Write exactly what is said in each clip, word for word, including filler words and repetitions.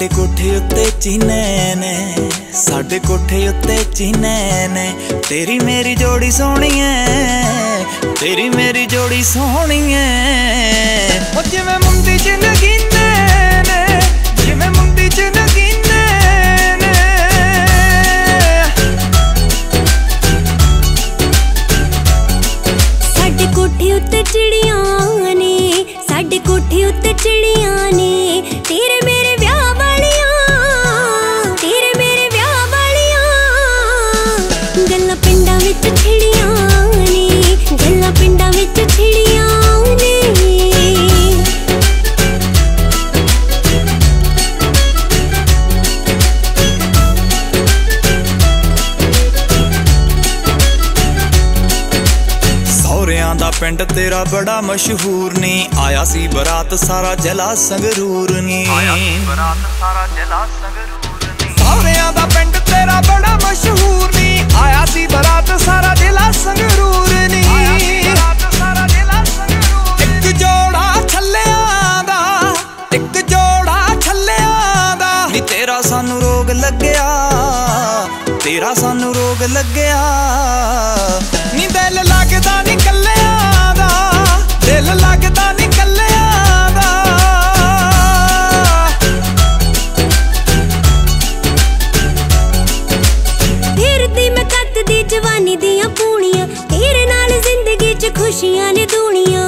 साडे कोठे उत्ते चीने ने, साडे कोठे उत्ते चीने ने। तेरी मेरी जोड़ी सोहनी है, तेरी मेरी जोड़ी सोहनी है। ओ जिवें मुंदी च नगीने ने, जिवें मुंदी च नगीने ने। साडे कोठे उत्ते चिड़ियां ने, साडे कोठे उत्ते चिड़ियां ने। तेरे मेरे ब्याह वालियां, तेरे मेरे ब्याह वालियां। गल्लां पिंडां विच छिड़ियां ने, गल्लां पिंडां विच छिड़ियां ने। सौहरियां दा पिंड तेरा बड़ा मशहूर नी, आया सी बरात सारा जिला संगरूर नी। सौहरियां दा पिंड तेरा बड़ा मशहूर नी, आया सी बरात सारा जिला संगरूर नी। इक जोड़ा छल्लियां दा, इक जोड़ा छल्लियां दा। नी तेरा सानू रोग लग्या, तेरा सानू रोग लग्या। नी दिल लगदा नी कल्लियां दा, दिल लगदा नी कल्लियां दा। फिरदी मैं कतदी जवानी दियां पूनियां, तेरे नाल जिंदगी च खुशियां ने दुनिया।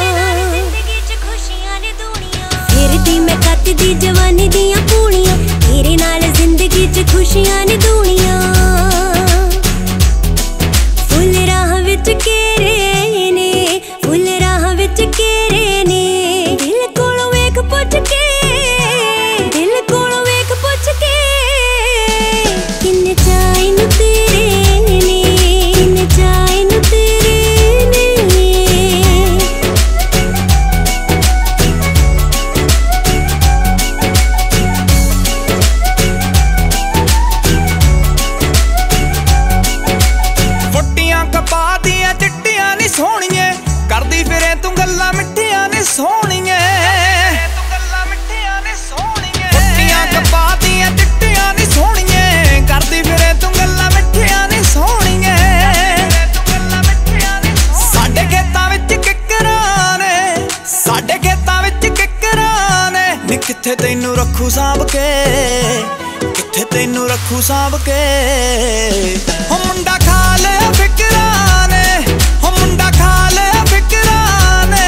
फिरदी मैं कतदी जवानी दियां पूनियां, तेरे नाल जिंदगी च खुशियां ने दुनिया। फुल राह विच केरे ने, फुल राह विच केरे ने। दिल कोलों वेख पुछ के, दिल कोलों वेख पुछ के। किन्ने चाहे नू तेरे ने, किन्ने चाहे नू तेरे ने। फुट्टियां कपा दियां चिट्टियां नी सोहणिए, करदी फिरे तू गल्लां मिठियां नी सोहणिए। फुट्टियां कपा दियां चिट्टियां नी सोहणिए, करदी फिरे तू गल्लां मिठियां नी सोहणिए। साडे खेतां विच किकरां ने, साडे खेतां विच किकरां ने। नी कित्थे तैनू रखू सांभ के, कित्थे तैनू रखू सांभ के। हो मुंडा खा लिया फिकरां ने, हो मुंडा खा लिया फिकरां ने।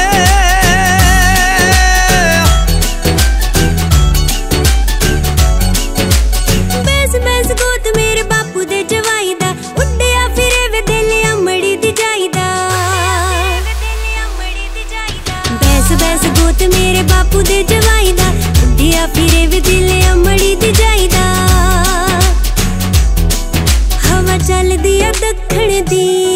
बैस बैस गोत मेरे बापू दे जवाई दा, उड्डिया फिरे वे दिल अमड़ी दी जाईदा। बैस बैस गोत मेरे बापू दे जवाई दा, उड्डिया फिरे वे दिल अमड़ी दी जाईदा। हवा चलदी आ दखण दी,